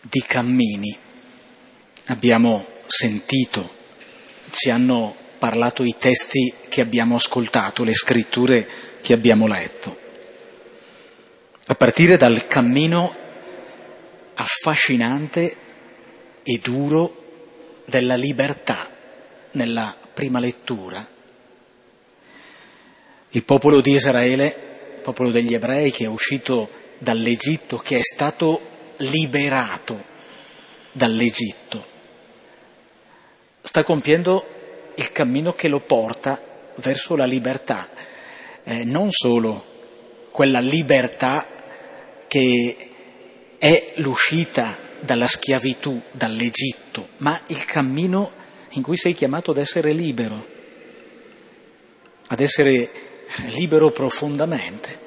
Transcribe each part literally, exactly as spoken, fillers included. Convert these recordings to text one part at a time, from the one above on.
di cammini abbiamo sentito, ci hanno parlato i testi che abbiamo ascoltato, le scritture che abbiamo letto. A partire dal cammino affascinante e duro della libertà nella prima lettura. Il popolo di Israele, il popolo degli ebrei che è uscito dall'Egitto, che è stato liberato dall'Egitto, sta compiendo il cammino che lo porta verso la libertà, eh, non solo quella libertà che è l'uscita dalla schiavitù, dall'Egitto, ma il cammino in cui sei chiamato ad essere libero, ad essere libero profondamente.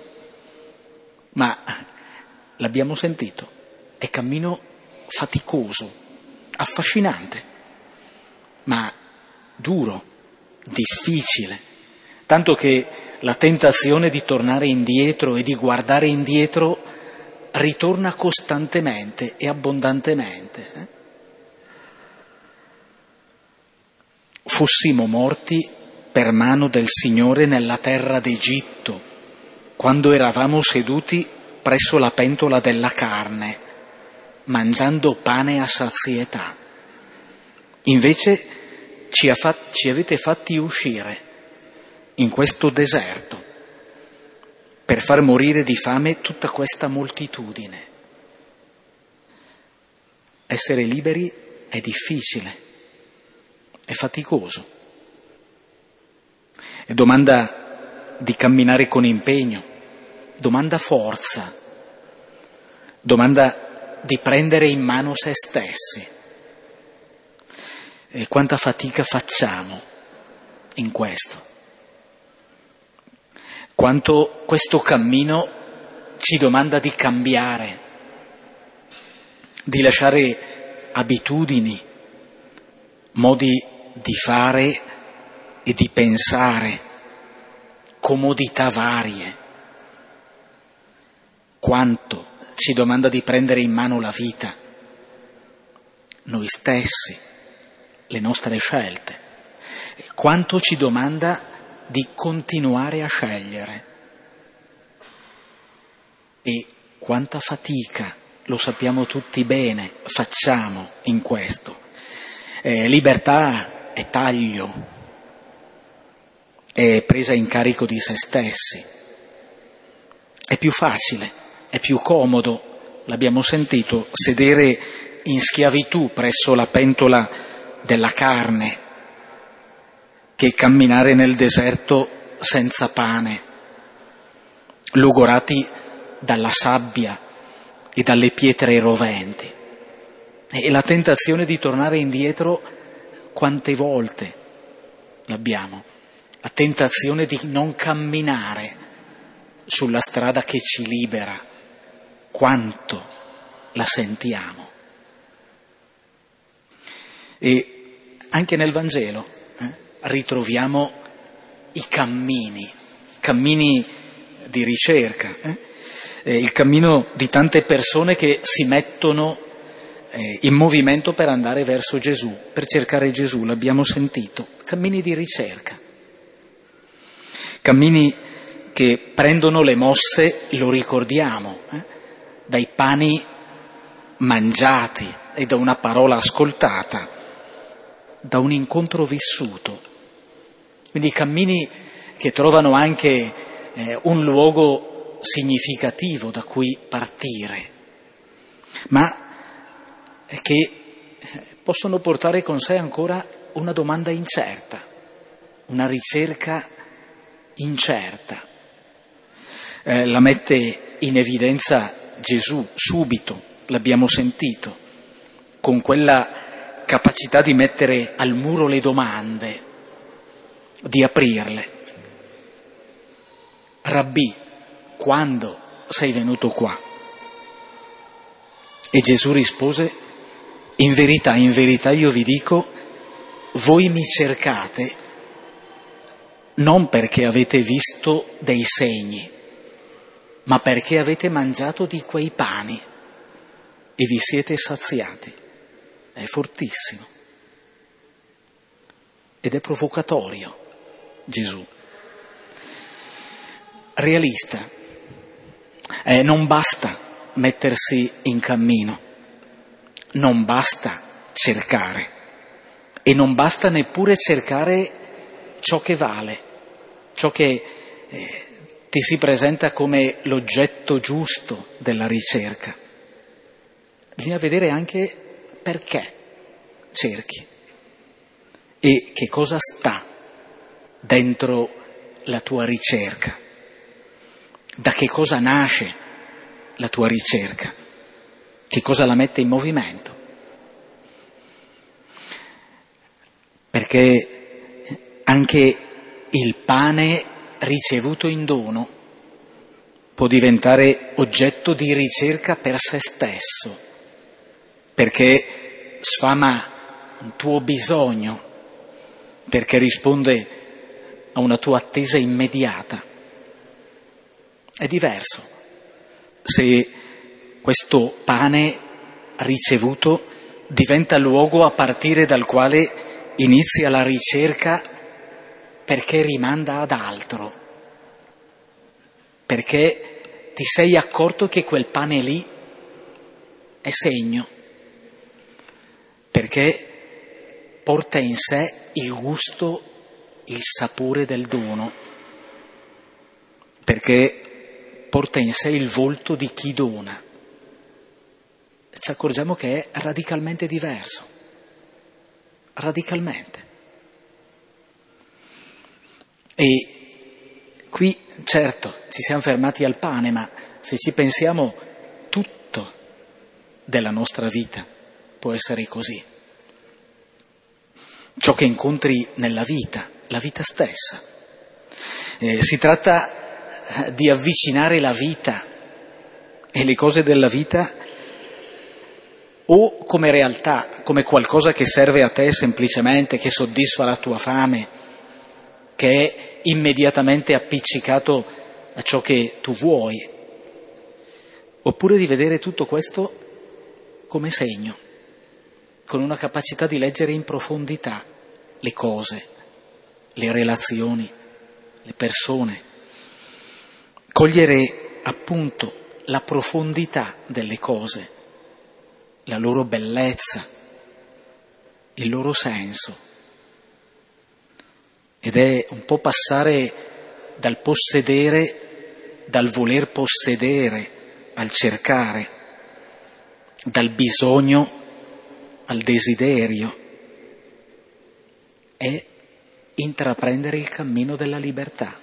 Ma l'abbiamo sentito, è cammino faticoso, affascinante, ma duro, difficile, tanto che la tentazione di tornare indietro e di guardare indietro ritorna costantemente e abbondantemente. Eh? Fossimo morti per mano del Signore nella terra d'Egitto, quando eravamo seduti presso la pentola della carne, mangiando pane a sazietà. Invece ci, ha fat- ci avete fatti uscire in questo deserto per far morire di fame tutta questa moltitudine. Essere liberi è difficile, è faticoso, è domanda di camminare con impegno, domanda forza, domanda di prendere in mano se stessi. E quanta fatica facciamo in questo. Quanto questo cammino ci domanda di cambiare, di lasciare abitudini, modi di fare e di pensare, comodità varie. Quanto ci domanda di prendere in mano la vita, noi stessi, le nostre scelte. Quanto ci domanda di continuare a scegliere. E quanta fatica, lo sappiamo tutti bene, facciamo in questo. Eh, libertà è taglio, è presa in carico di se stessi. È più facile, è più comodo, l'abbiamo sentito, sedere in schiavitù presso la pentola della carne, che camminare nel deserto senza pane, logorati dalla sabbia e dalle pietre roventi. E la tentazione di tornare indietro, quante volte l'abbiamo? La tentazione di non camminare sulla strada che ci libera, quanto la sentiamo. E anche nel Vangelo eh, ritroviamo i cammini, cammini di ricerca, eh? Eh, il cammino di tante persone che si mettono eh, in movimento per andare verso Gesù, per cercare Gesù, l'abbiamo sentito, cammini di ricerca, cammini che prendono le mosse, lo ricordiamo, eh? dai pani mangiati e da una parola ascoltata, da un incontro vissuto. Quindi cammini che trovano anche eh, un luogo significativo da cui partire, ma che possono portare con sé ancora una domanda incerta, una ricerca incerta. Eh, la mette in evidenza Gesù subito, l'abbiamo sentito, con quella capacità di mettere al muro le domande, di aprirle. Rabbì, quando sei venuto qua? E Gesù rispose, in verità, in verità io vi dico, voi mi cercate non perché avete visto dei segni, ma perché avete mangiato di quei pani. e vi siete saziati. È fortissimo. Ed è provocatorio Gesù. Realista. Eh, non basta mettersi in cammino, non basta cercare e non basta neppure cercare ciò che vale, ciò che eh, ti si presenta come l'oggetto giusto della ricerca. Bisogna vedere anche perché cerchi e che cosa sta dentro la tua ricerca, da che cosa nasce la tua ricerca, che cosa la mette in movimento. Perché anche il pane ricevuto in dono può diventare oggetto di ricerca per se stesso, perché sfama un tuo bisogno, perché risponde a una tua attesa immediata. È diverso se questo pane ricevuto diventa luogo a partire dal quale inizia la ricerca perché rimanda ad altro, perché ti sei accorto che quel pane lì è segno, perché porta in sé il gusto, il sapore del dono, perché porta in sé il volto di chi dona. Ci accorgiamo che è radicalmente diverso, radicalmente. E qui, certo, ci siamo fermati al pane, ma se ci pensiamo, tutto della nostra vita può essere così. Ciò che incontri nella vita, la vita stessa. Eh, si tratta di avvicinare la vita e le cose della vita o come realtà, come qualcosa che serve a te semplicemente, che soddisfa la tua fame, che è immediatamente appiccicato a ciò che tu vuoi, oppure di vedere tutto questo come segno, con una capacità di leggere in profondità le cose, le relazioni, le persone, cogliere appunto la profondità delle cose, la loro bellezza, il loro senso. Ed è un po' passare dal possedere, dal voler possedere al cercare, dal bisogno al desiderio, è intraprendere il cammino della libertà.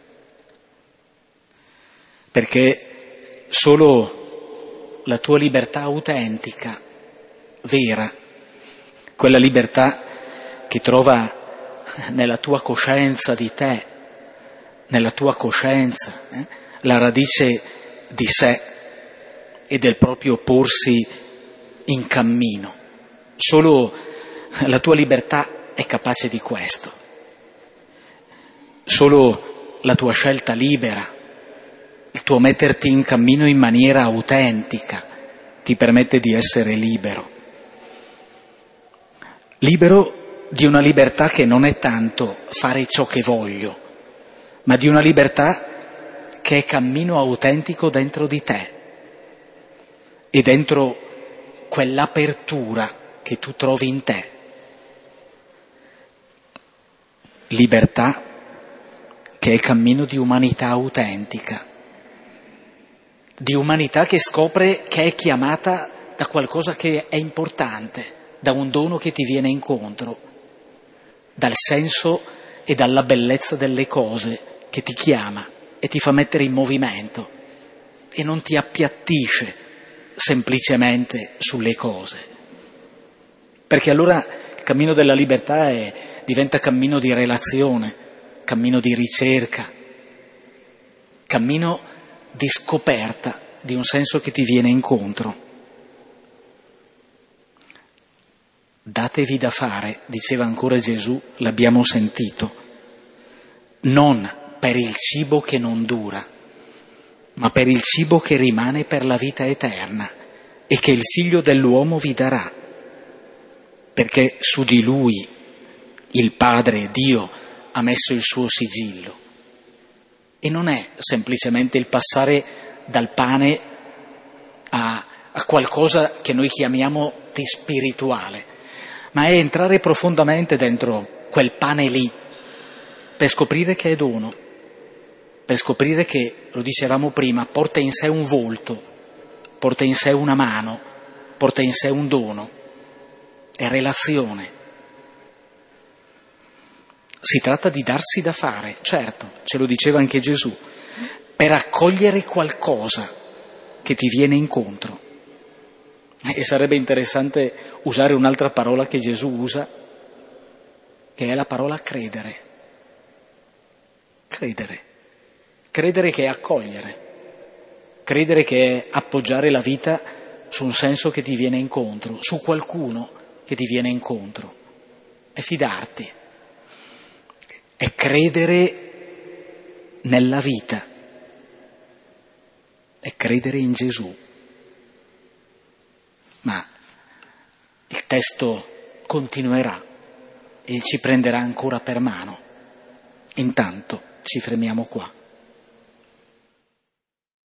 Perché solo la tua libertà autentica, vera, quella libertà che trova nella tua coscienza di te, nella tua coscienza, eh, la radice di sé e del proprio porsi in cammino. Solo la tua libertà è capace di questo. Solo la tua scelta libera, il tuo metterti in cammino in maniera autentica ti permette di essere libero. Libero di una libertà che non è tanto fare ciò che voglio, ma di una libertà che è cammino autentico dentro di te e dentro quell'apertura che tu trovi in te. Libertà che è cammino di umanità autentica, di umanità che scopre che è chiamata da qualcosa che è importante, da un dono che ti viene incontro, dal senso e dalla bellezza delle cose che ti chiama e ti fa mettere in movimento e non ti appiattisce semplicemente sulle cose. Perché allora il cammino della libertà è, diventa cammino di relazione, cammino di ricerca, cammino di scoperta di un senso che ti viene incontro. Datevi da fare, diceva ancora Gesù, l'abbiamo sentito, non per il cibo che non dura, ma per il cibo che rimane per la vita eterna e che il Figlio dell'uomo vi darà, perché su di lui il Padre, Dio, ha messo il suo sigillo. E non è semplicemente il passare dal pane a, a qualcosa che noi chiamiamo di spirituale, ma è entrare profondamente dentro quel pane lì, per scoprire che è dono, per scoprire che, lo dicevamo prima, porta in sé un volto, porta in sé una mano, porta in sé un dono, è relazione. Si tratta di darsi da fare, certo, ce lo diceva anche Gesù, per accogliere qualcosa che ti viene incontro. E sarebbe interessante usare un'altra parola che Gesù usa, che è la parola credere. Credere. Credere che è accogliere. Credere che è appoggiare la vita su un senso che ti viene incontro, su qualcuno che ti viene incontro. È fidarti. È credere nella vita. È credere in Gesù. Ma il testo continuerà e ci prenderà ancora per mano. Intanto ci fermiamo qua.